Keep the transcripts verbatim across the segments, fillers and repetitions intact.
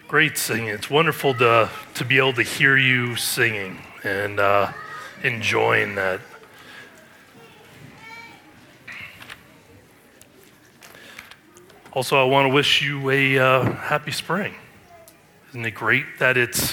Great singing. It's wonderful to to be able to hear you singing and uh, enjoying that. Also, I want to wish you a uh, happy spring. Isn't it great that it's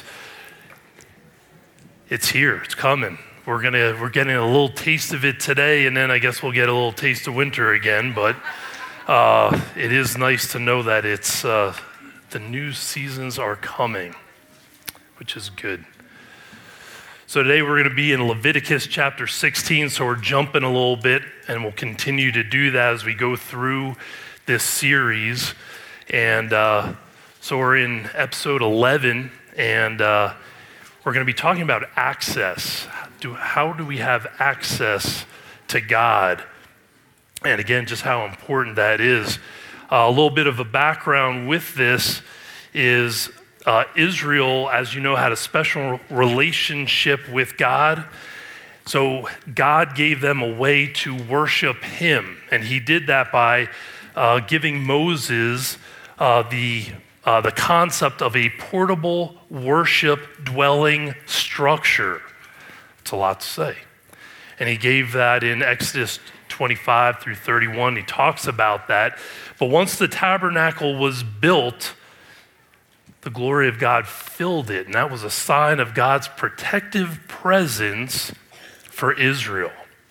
it's here? It's coming. We're gonna we're getting a little taste of it today, and then I guess we'll get a little taste of winter again. But uh, it is nice to know that it's. Uh, The new seasons are coming, which is good. So today we're going to be in Leviticus chapter sixteen, so we're jumping a little bit, and we'll continue to do that as we go through this series. And uh, so we're in episode eleven, and uh, we're going to be talking about access. Do, how do we have access to God? And again, just how important that is. Uh, a little bit of a background with this is uh, Israel, as you know, had a special relationship with God. So God gave them a way to worship him. And he did that by uh, giving Moses uh, the, uh, the concept of a portable worship dwelling structure. It's a lot to say. And he gave that in Exodus twenty-five through thirty-one. He talks about that. But once the tabernacle was built, the glory of God filled it, and that was a sign of God's protective presence for Israel.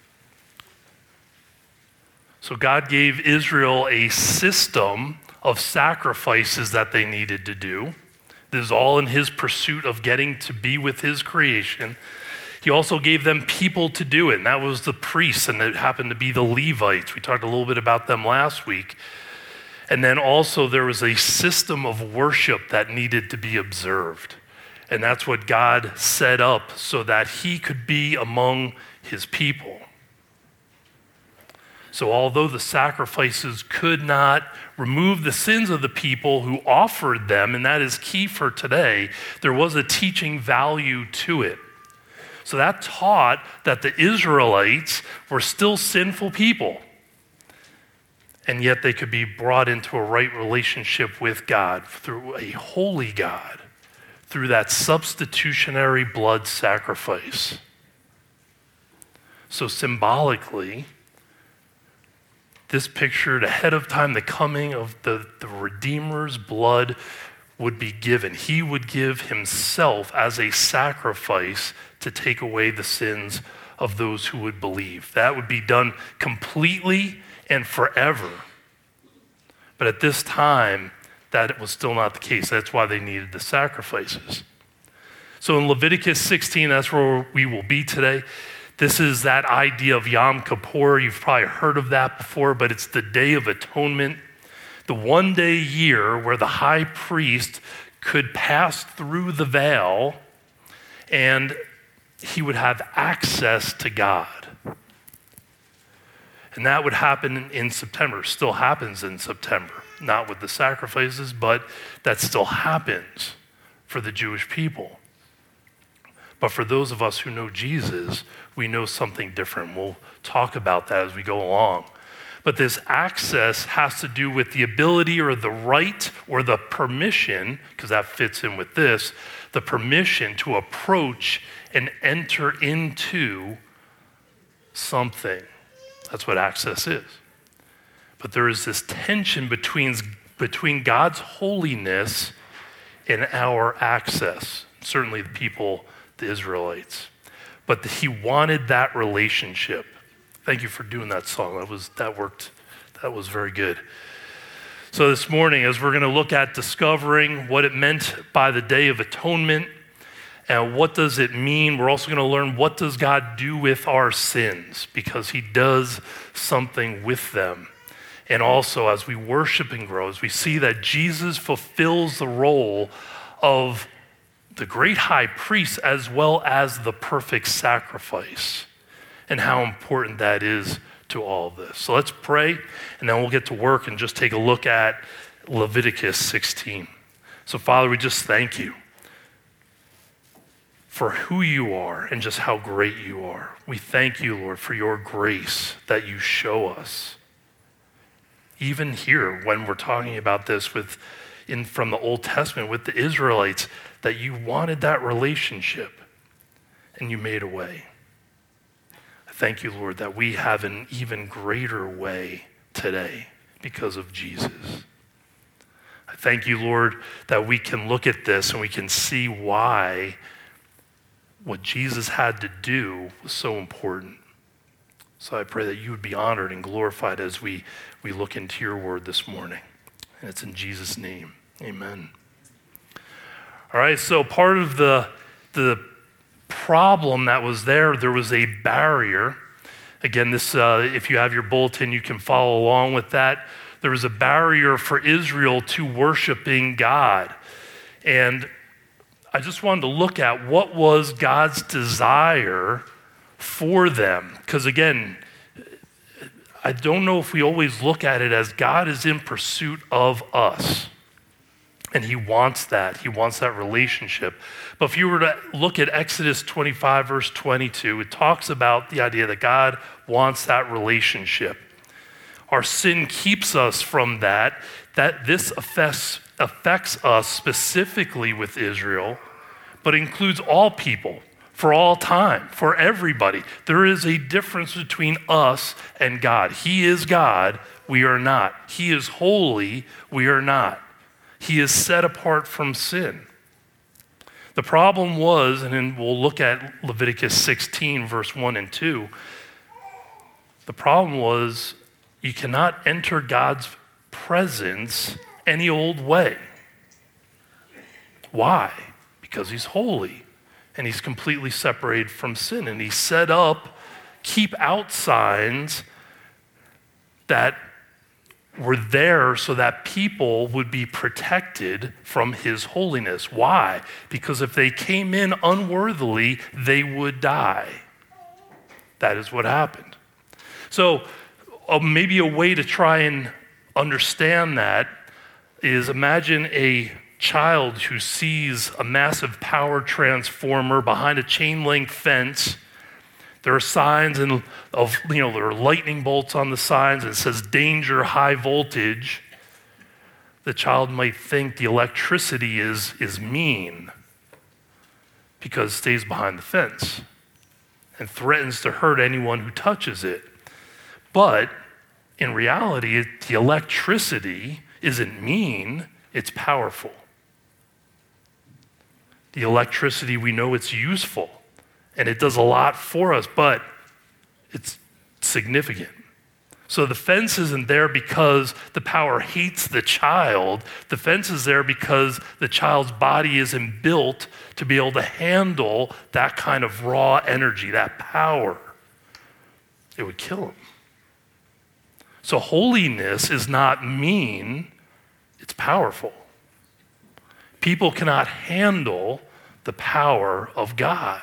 So God gave Israel a system of sacrifices that they needed to do. This is all in his pursuit of getting to be with his creation. He also gave them people to do it, and that was the priests, and it happened to be the Levites. We talked a little bit about them last week. And then also there was a system of worship that needed to be observed. And that's what God set up so that he could be among his people. So although the sacrifices could not remove the sins of the people who offered them, and that is key for today, there was a teaching value to it. So that taught that the Israelites were still sinful people, and yet they could be brought into a right relationship with God through a holy God, through that substitutionary blood sacrifice. So symbolically, this pictured ahead of time the coming of the, the Redeemer's blood would be given. He would give himself as a sacrifice to take away the sins of those who would believe. That would be done completely and forever. But at this time, that was still not the case. That's why they needed the sacrifices. So in Leviticus sixteen, that's where we will be today. This is that idea of Yom Kippur. You've probably heard of that before, but it's the Day of Atonement. The one day a year where the high priest could pass through the veil and he would have access to God. And that would happen in September. Still happens in September. Not with the sacrifices, but that still happens for the Jewish people. But for those of us who know Jesus, we know something different. We'll talk about that as we go along. But this access has to do with the ability or the right or the permission, because that fits in with this, the permission to approach and enter into something. That's what access is. But there is this tension between, between God's holiness and our access. Certainly the people, the Israelites. But he wanted that relationship. Thank you for doing that song. That was that worked. That was very good. So this morning, as we're going to look at discovering what it meant by the Day of Atonement, and what does it mean? We're also going to learn what does God do with our sins, because he does something with them. And also as we worship and grow, as we see that Jesus fulfills the role of the great high priest as well as the perfect sacrifice, and how important that is to all of this. So let's pray, and then we'll get to work and just take a look at Leviticus sixteen. So Father, we just thank you for who you are and just how great you are. We thank you, Lord, for your grace that you show us. Even here, when we're talking about this with in from the Old Testament with the Israelites, that you wanted that relationship and you made a way. I thank you, Lord, that we have an even greater way today because of Jesus. I thank you, Lord, that we can look at this and we can see why what Jesus had to do was so important. So I pray that you would be honored and glorified as we, we look into your word this morning. And it's in Jesus' name, amen. All right, so part of the, the problem that was there, there was a barrier. Again, this uh, if you have your bulletin, you can follow along with that. There was a barrier for Israel to worshiping God. And I just wanted to look at what was God's desire for them. Because again, I don't know if we always look at it as God is in pursuit of us. And he wants that. He wants that relationship. But if you were to look at Exodus twenty-five, verse twenty-two, it talks about the idea that God wants that relationship. Our sin keeps us from that, that this affects, affects us specifically with Israel, but includes all people for all time, for everybody. There is a difference between us and God. He is God, we are not. He is holy, we are not. He is set apart from sin. The problem was, and then we'll look at Leviticus sixteen, verse one and two. The problem was you cannot enter God's presence any old way. Why? Because he's holy and he's completely separated from sin. And he set up keep out signs that were there so that people would be protected from his holiness. Why? Because if they came in unworthily, they would die. That is what happened. So uh, maybe a way to try and understand that is imagine a child who sees a massive power transformer behind a chain link fence. There are signs and of, you know, there are lightning bolts on the signs. It says danger, high voltage. The child might think the electricity is, is mean because it stays behind the fence and threatens to hurt anyone who touches it. But in reality, it, the electricity isn't mean, it's powerful. The electricity, we know it's useful. And it does a lot for us, but it's significant. So the fence isn't there because the power hates the child. The fence is there because the child's body isn't built to be able to handle that kind of raw energy, that power. It would kill him. So holiness is not mean, it's powerful. People cannot handle the power of God.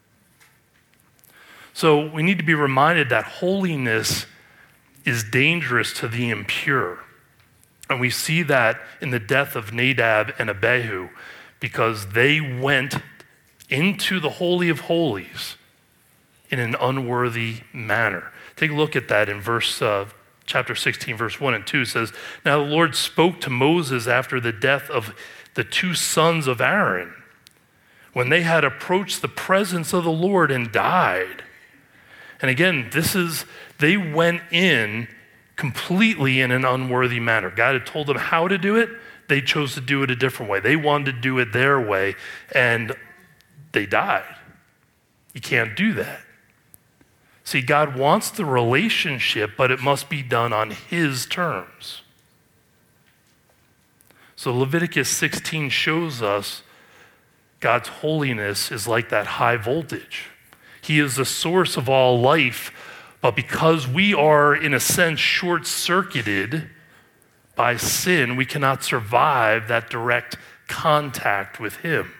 So we need to be reminded that holiness is dangerous to the impure. And we see that in the death of Nadab and Abihu because they went into the Holy of Holies in an unworthy manner. Take a look at that in verse uh, chapter sixteen, verse one and two. It says, "Now the Lord spoke to Moses after the death of the two sons of Aaron, when they had approached the presence of the Lord and died." And again, this is, they went in completely in an unworthy manner. God had told them how to do it. They chose to do it a different way. They wanted to do it their way, and they died. You can't do that. See, God wants the relationship, but it must be done on his terms. So Leviticus sixteen shows us God's holiness is like that high voltage. He is the source of all life, but because we are, in a sense, short-circuited by sin, we cannot survive that direct contact with him.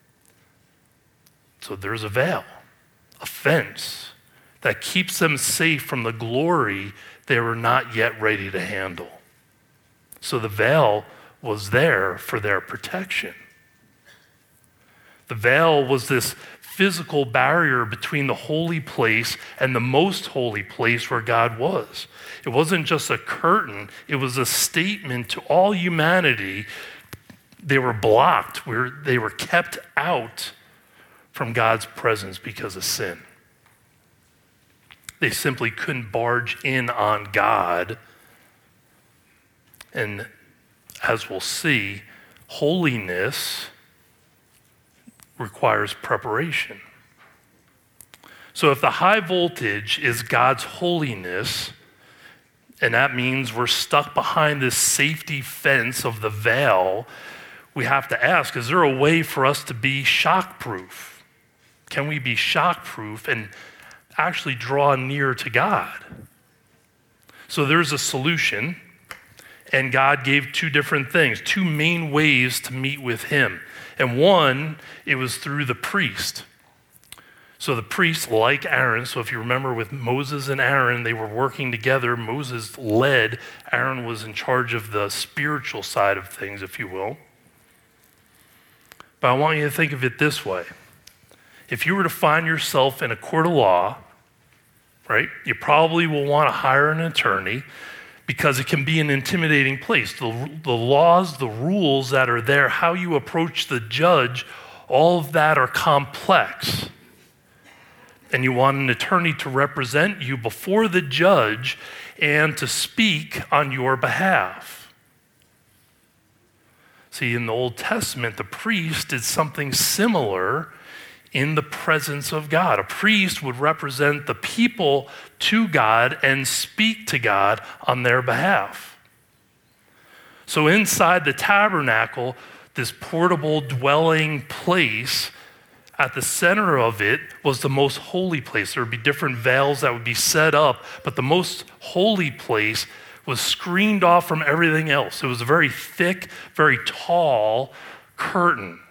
So there's a veil, a fence, that keeps them safe from the glory they were not yet ready to handle. So the veil was there for their protection. The veil was this physical barrier between the holy place and the most holy place where God was. It wasn't just a curtain, it was a statement to all humanity They were blocked. They were kept out from God's presence because of sin. They simply couldn't barge in on God. And as we'll see, holiness requires preparation. So if the high voltage is God's holiness, and that means we're stuck behind this safety fence of the veil, we have to ask, is there a way for us to be shockproof? Can we be shockproof and actually draw near to God? So there's a solution, and God gave two different things, two main ways to meet with him. And one, it was through the priest. So the priest, like Aaron, so if you remember with Moses and Aaron, they were working together. Moses led, Aaron was in charge of the spiritual side of things, if you will. But I want you to think of it this way. If you were to find yourself in a court of law, right, you probably will want to hire an attorney because it can be an intimidating place. The, the laws, the rules that are there, how you approach the judge, all of that are complex. And you want an attorney to represent you before the judge and to speak on your behalf. See, in the Old Testament, the priest did something similar in the presence of God. A priest would represent the people to God and speak to God on their behalf. So inside the tabernacle, this portable dwelling place, at the center of it was the most holy place. There would be different veils that would be set up, but the most holy place was screened off from everything else. It was a very thick, very tall curtain.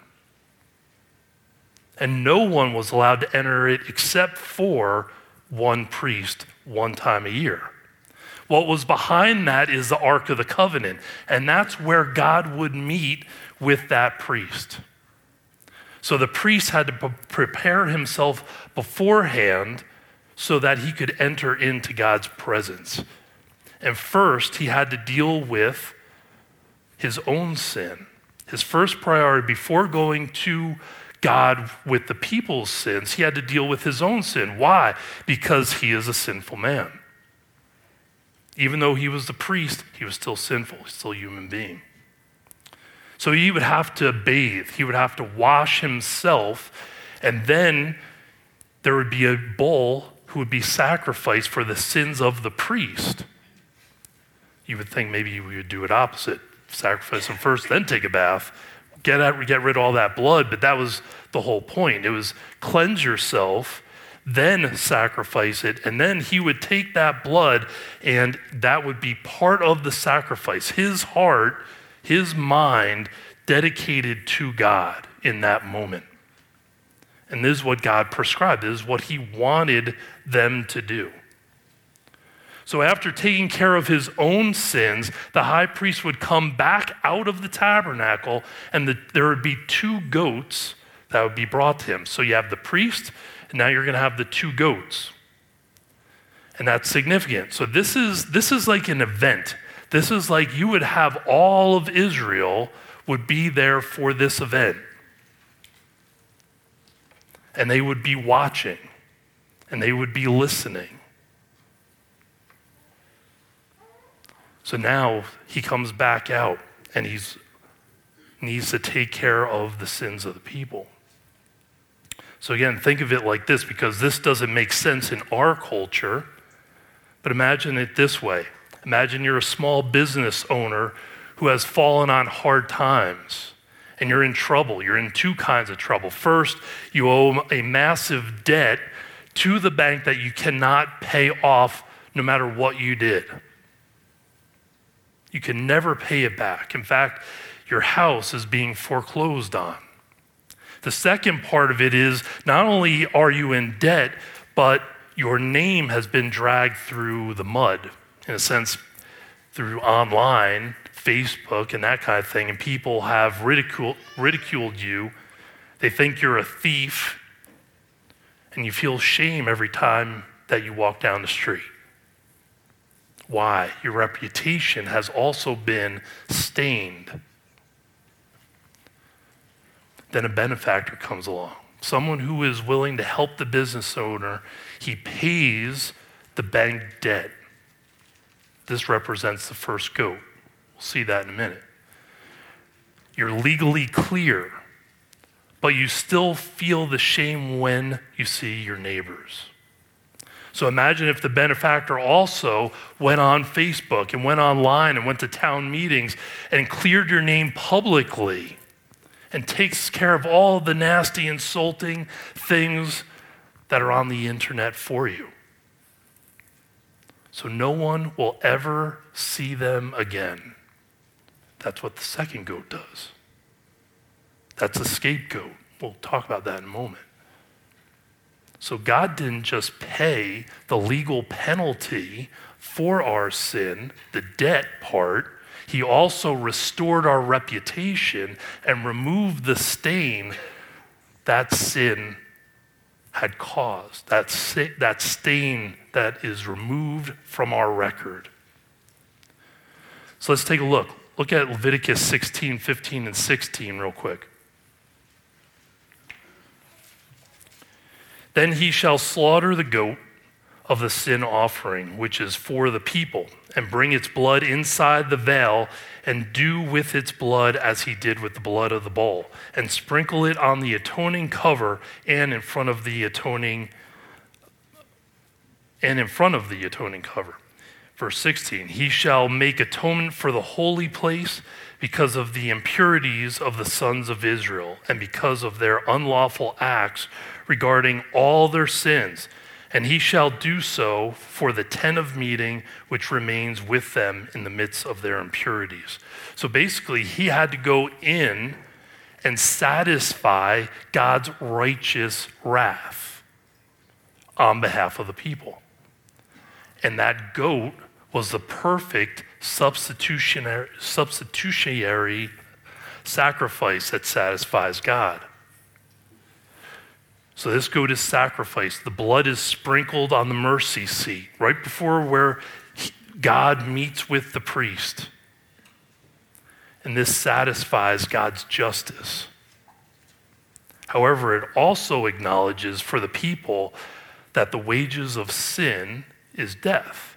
And no one was allowed to enter it except for one priest one time a year. What was behind that is the Ark of the Covenant, and that's where God would meet with that priest. So the priest had to p- prepare himself beforehand so that he could enter into God's presence. And first, he had to deal with his own sin. His first priority before going to God with the people's sins, he had to deal with his own sin. Why? Because he is a sinful man. Even though he was the priest, he was still sinful. He's still a human being. So he would have to bathe. He would have to wash himself. And then there would be a bull who would be sacrificed for the sins of the priest. You would think maybe we would do it opposite. Sacrifice him first, then take a bath. Get out, get rid of all that blood. But that was the whole point. It was cleanse yourself, then sacrifice it. And then he would take that blood, and that would be part of the sacrifice. His heart, his mind dedicated to God in that moment. And this is what God prescribed. This is what he wanted them to do. So after taking care of his own sins, the high priest would come back out of the tabernacle, and the, there would be two goats that would be brought to him. So you have the priest, and now you're going to have the two goats. And that's significant. So this is this is like an event. This is like you would have all of Israel would be there for this event. And they would be watching, and they would be listening. So now he comes back out, and he needs to take care of the sins of the people. So again, think of it like this, because this doesn't make sense in our culture, but imagine it this way. Imagine you're a small business owner who has fallen on hard times, and you're in trouble. You're in two kinds of trouble. First, you owe a massive debt to the bank that you cannot pay off no matter what you did. You can never pay it back. In fact, your house is being foreclosed on. The second part of it is not only are you in debt, but your name has been dragged through the mud, in a sense, through online, Facebook, and that kind of thing, and people have ridiculed, ridiculed you. They think you're a thief, and you feel shame every time that you walk down the street. Why? Your reputation has also been stained. then a benefactor comes along. Someone who is willing to help the business owner. He pays the bank debt. This represents the first goat. We'll see that in a minute. You're legally clear, but you still feel the shame when you see your neighbors. So imagine if the benefactor also went on Facebook and went online and went to town meetings and cleared your name publicly and takes care of all the nasty, insulting things that are on the internet for you. So no one will ever see them again. That's what the second goat does. That's a scapegoat. We'll talk about that in a moment. So God didn't just pay the legal penalty for our sin, the debt part. He also restored our reputation and removed the stain that sin had caused, that, si- that stain that is removed from our record. So let's take a look. Look at Leviticus sixteen, fifteen, and sixteen real quick. Then he shall slaughter the goat of the sin offering, which is for the people, and bring its blood inside the veil, and do with its blood as he did with the blood of the bull, and sprinkle it on the atoning cover and in front of the atoning and in front of the atoning cover. Verse sixteen, he shall make atonement for the holy place because of the impurities of the sons of Israel and because of their unlawful acts regarding all their sins. And he shall do so for the tent of meeting which remains with them in the midst of their impurities. So basically, he had to go in and satisfy God's righteous wrath on behalf of the people. And that goat was the perfect substitutionary, substitutionary sacrifice that satisfies God. So this goat is sacrificed. The blood is sprinkled on the mercy seat, right before where God meets with the priest. And this satisfies God's justice. However, it also acknowledges for the people that the wages of sin is death.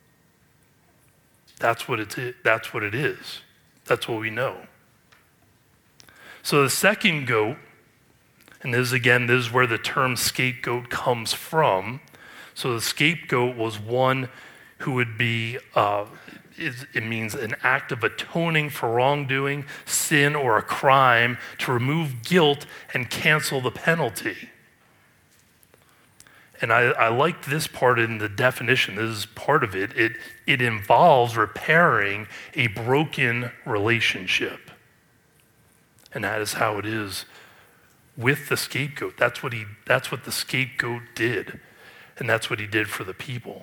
That's what it's, that's what it is. That's what we know. So the second goat, and this again, this is where the term scapegoat comes from. So the scapegoat was one who would be, uh, it, it means an act of atoning for wrongdoing, sin, or a crime to remove guilt and cancel the penalty. And I, I like this part in the definition. This is part of it. It, it involves repairing a broken relationship. And that is how it is with the scapegoat. That's what he, that's what the scapegoat did. And that's what he did for the people.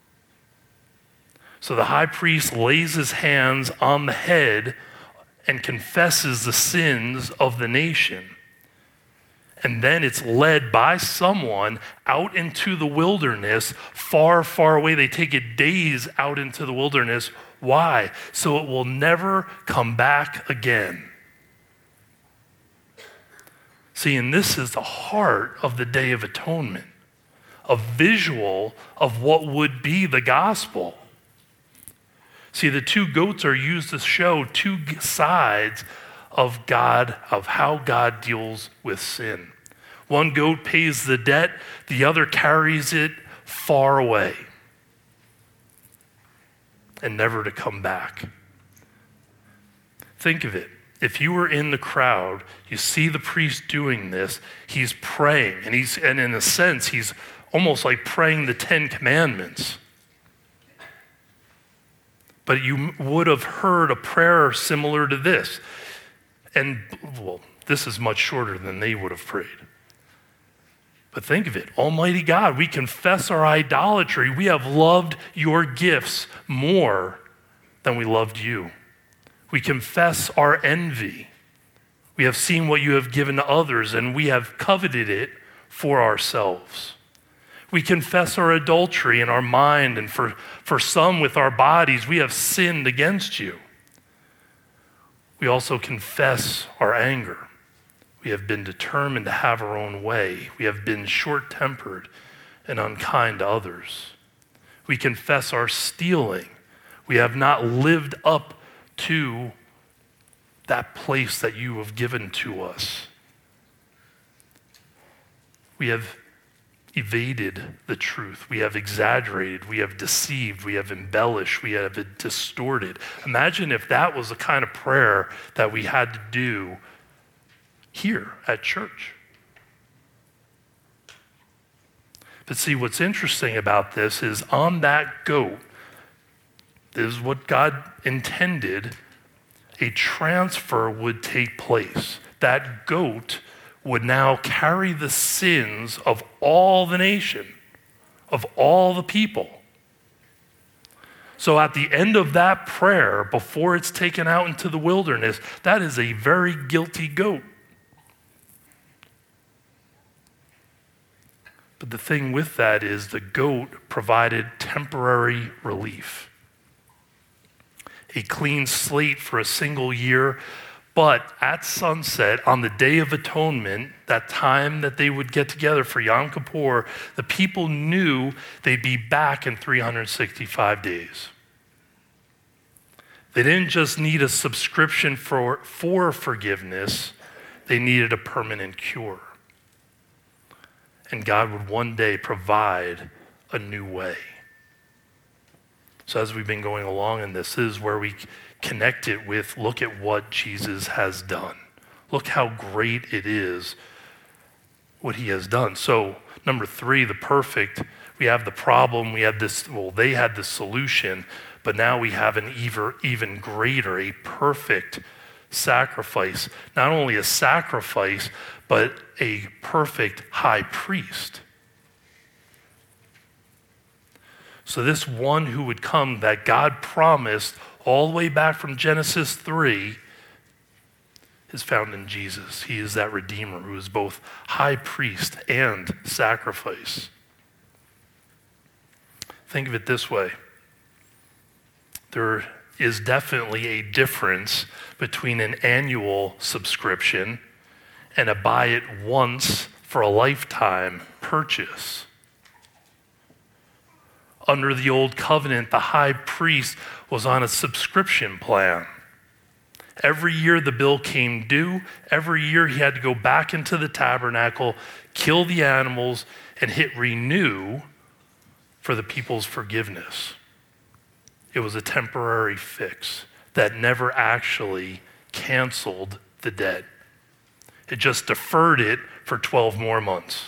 So the high priest lays his hands on the head and confesses the sins of the nation. And then it's led by someone out into the wilderness, far, far away. They take it days out into the wilderness. Why? So it will never come back again. See, and this is the heart of the Day of Atonement, a visual of what would be the gospel. See, the two goats are used to show two sides of God, of how God deals with sin. One goat pays the debt, the other carries it far away and never to come back. Think of it. If you were in the crowd, you see the priest doing this, he's praying, and he's and in a sense, he's almost like praying the Ten Commandments. But you would have heard a prayer similar to this. And, well, this is much shorter than they would have prayed. But think of it, Almighty God, we confess our idolatry. We have loved your gifts more than we loved you. We confess our envy. We have seen what you have given to others, and we have coveted it for ourselves. We confess our adultery in our mind, and for, for some with our bodies, we have sinned against you. We also confess our anger. We have been determined to have our own way. We have been short-tempered and unkind to others. We confess our stealing. We have not lived up to that place that you have given to us. We have evaded the truth. We have exaggerated. We have deceived. We have embellished. We have distorted. Imagine if that was the kind of prayer that we had to do here at church. But see, what's interesting about this is on that goat, this is what God intended, a transfer would take place. That goat would now carry the sins of all the nation, of all the people. So at the end of that prayer, before it's taken out into the wilderness, that is a very guilty goat. But the thing with that is the goat provided temporary relief. A clean slate for a single year, but at sunset, on the Day of Atonement, that time that they would get together for Yom Kippur, the people knew they'd be back in three hundred sixty-five days. They didn't just need a subscription for, for forgiveness, they needed a permanent cure. And God would one day provide a new way. So as we've been going along in this, this is where we connect it with, look at what Jesus has done. Look how great it is what he has done. So number three, the perfect, we have the problem, we have this, well, they had the solution, but now we have an even, even greater, a perfect sacrifice. Not only a sacrifice, but a perfect high priest. So this one who would come that God promised all the way back from Genesis three is found in Jesus. He is that Redeemer who is both high priest and sacrifice. Think of it this way. There is definitely a difference between an annual subscription and a buy it once for a lifetime purchase. Under the old covenant, the high priest was on a subscription plan. Every year the bill came due. Every year he had to go back into the tabernacle, kill the animals, and hit renew for the people's forgiveness. It was a temporary fix that never actually canceled the debt. It just deferred it for twelve more months.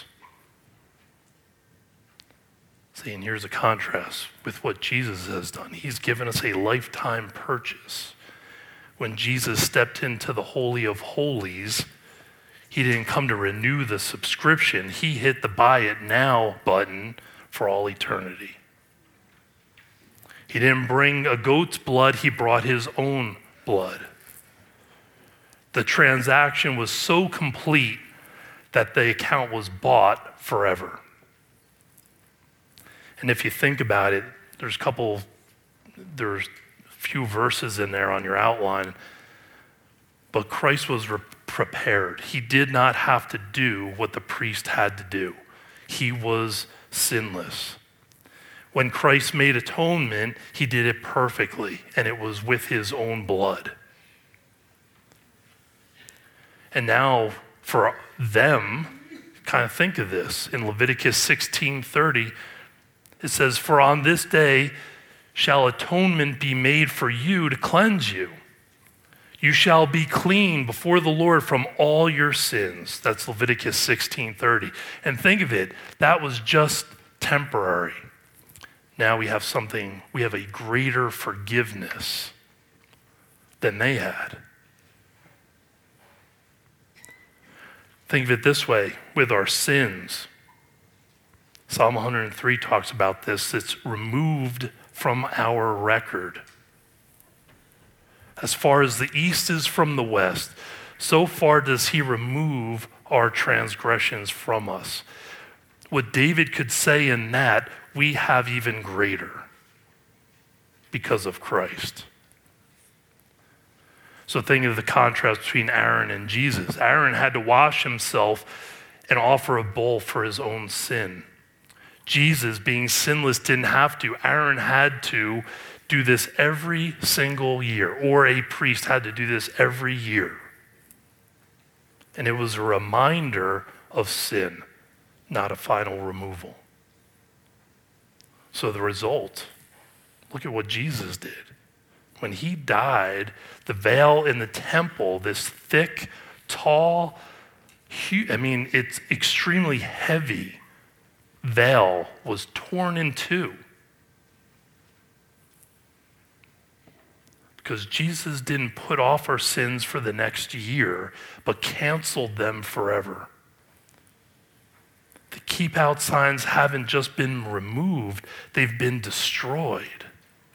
See, and here's a contrast with what Jesus has done. He's given us a lifetime purchase. When Jesus stepped into the Holy of Holies, he didn't come to renew the subscription. He hit the buy it now button for all eternity. He didn't bring a goat's blood, he brought his own blood. The transaction was so complete that the account was bought forever. And if you think about it, there's a couple, there's a few verses in there on your outline, but Christ was re- prepared. He did not have to do what the priest had to do. He was sinless. When Christ made atonement, he did it perfectly, and it was with his own blood. And now for them, kind of think of this. In Leviticus sixteen thirty, it says, "For on this day shall atonement be made for you to cleanse you. You shall be clean before the Lord from all your sins." That's Leviticus sixteen thirty. And think of it, that was just temporary. Now we have something, we have a greater forgiveness than they had. Think of it this way, with our sins. Psalm one hundred three talks about this. It's removed from our record. As far as the east is from the west, so far does he remove our transgressions from us. What David could say in that, we have even greater because of Christ. So think of the contrast between Aaron and Jesus. Aaron had to wash himself and offer a bull for his own sin. Jesus, being sinless, didn't have to. Aaron had to do this every single year, or a priest had to do this every year. And it was a reminder of sin, not a final removal. So the result, look at what Jesus did. When he died, the veil in the temple, this thick, tall, huge, I mean, it's extremely heavy veil was torn in two. Because Jesus didn't put off our sins for the next year, but canceled them forever. The keep out signs haven't just been removed, they've been destroyed.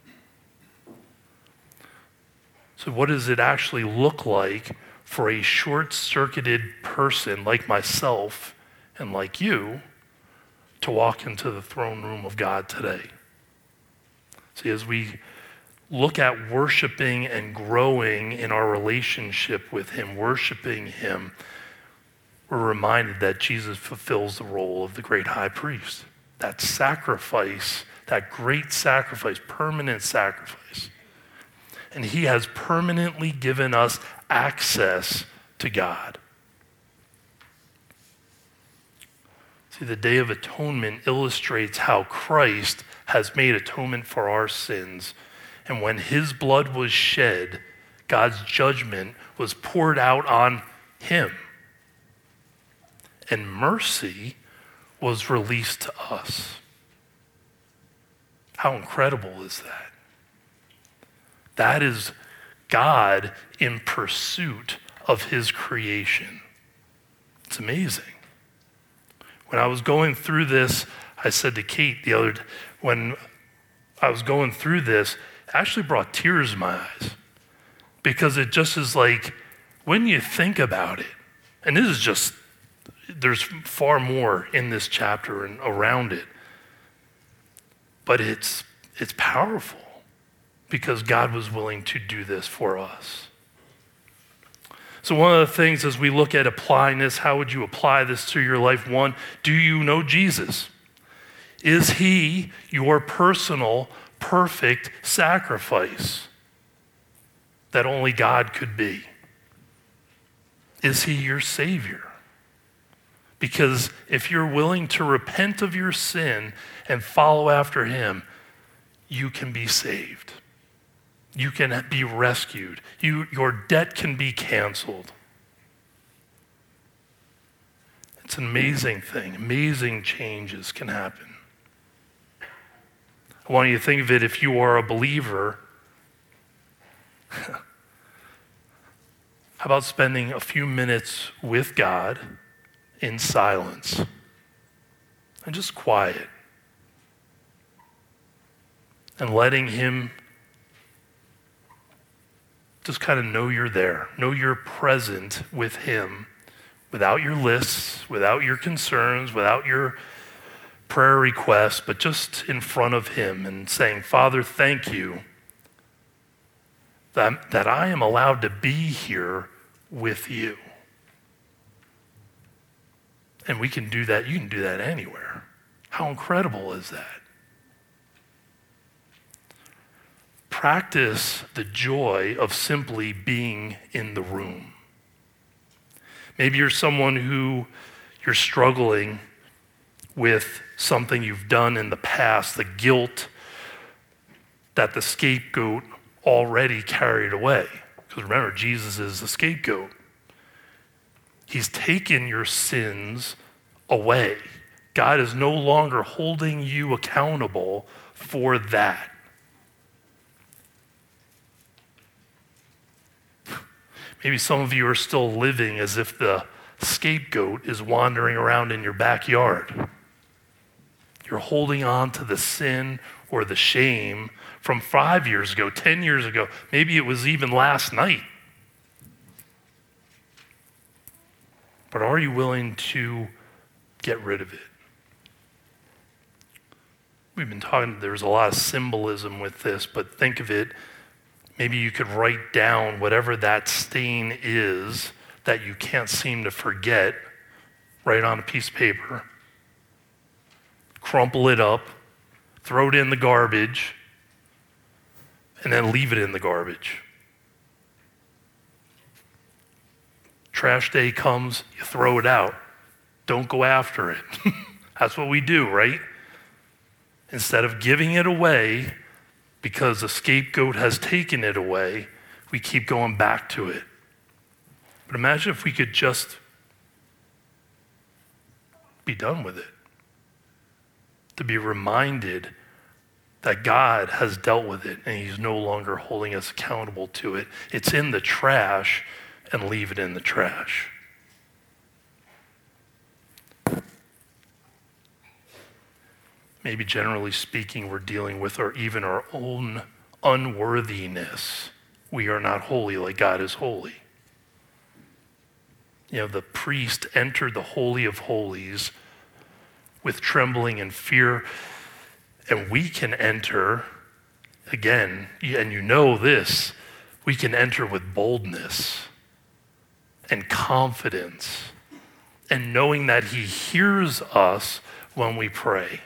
So what does it actually look like for a short-circuited person like myself and like you to walk into the throne room of God today? See, as we look at worshiping and growing in our relationship with him, worshiping him, we're reminded that Jesus fulfills the role of the great high priest. That sacrifice, that great sacrifice, permanent sacrifice. And he has permanently given us access to God. See, the Day of Atonement illustrates how Christ has made atonement for our sins. And when his blood was shed, God's judgment was poured out on him. And mercy was released to us. How incredible is that? That is God in pursuit of his creation. It's amazing. When I was going through this, I said to Kate the other day, when I was going through this, it actually brought tears in my eyes. Because it just is like, when you think about it, and this is just, there's far more in this chapter and around it, but it's it's powerful. Because God was willing to do this for us. So one of the things as we look at applying this, how would you apply this to your life? One, do you know Jesus? Is he your personal, perfect sacrifice that only God could be? Is he your Savior? Because if you're willing to repent of your sin and follow after him, you can be saved. You can be rescued. You, your debt can be canceled. It's an amazing thing. Amazing changes can happen. I want you to think of it if you are a believer. How about spending a few minutes with God in silence and just quiet and letting him just kind of know you're there, know you're present with him without your lists, without your concerns, without your prayer requests, but just in front of him and saying, Father, thank you that, that I am allowed to be here with you. And we can do that. You can do that anywhere. How incredible is that? Practice the joy of simply being in the room. Maybe you're someone who you're struggling with something you've done in the past, the guilt that the scapegoat already carried away. Because remember, Jesus is the scapegoat. He's taken your sins away. God is no longer holding you accountable for that. Maybe some of you are still living as if the scapegoat is wandering around in your backyard. You're holding on to the sin or the shame from five years ago, ten years ago. Maybe it was even last night. But are you willing to get rid of it? We've been talking, there's a lot of symbolism with this, but think of it. Maybe you could write down whatever that stain is that you can't seem to forget, right on a piece of paper, crumple it up, throw it in the garbage, and then leave it in the garbage. Trash day comes, you throw it out. Don't go after it. That's what we do, right? Instead of giving it away because the scapegoat has taken it away, we keep going back to it. But imagine if we could just be done with it. To be reminded that God has dealt with it and he's no longer holding us accountable to it. It's in the trash, and leave it in the trash. Maybe generally speaking, we're dealing with our, even our own unworthiness. We are not holy like God is holy. You know, the priest entered the Holy of Holies with trembling and fear, and we can enter, again, and you know this, we can enter with boldness and confidence, and knowing that he hears us when we pray.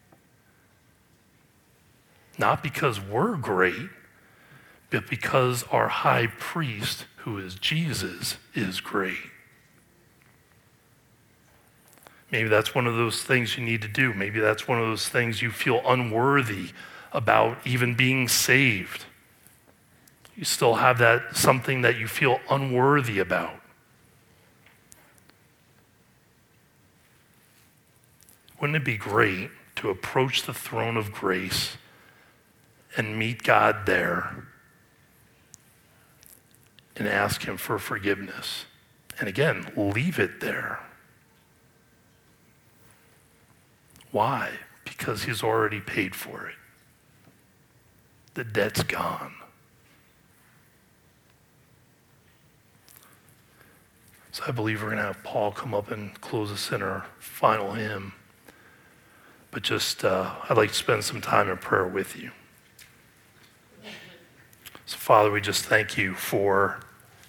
Not because we're great, but because our high priest, who is Jesus, is great. Maybe that's one of those things you need to do. Maybe that's one of those things you feel unworthy about even being saved. You still have that something that you feel unworthy about. Wouldn't it be great to approach the throne of grace and meet God there and ask him for forgiveness? And again, leave it there. Why? Because he's already paid for it. The debt's gone. So I believe we're going to have Paul come up and close us in our final hymn. But just, uh, I'd like to spend some time in prayer with you. So Father, we just thank you for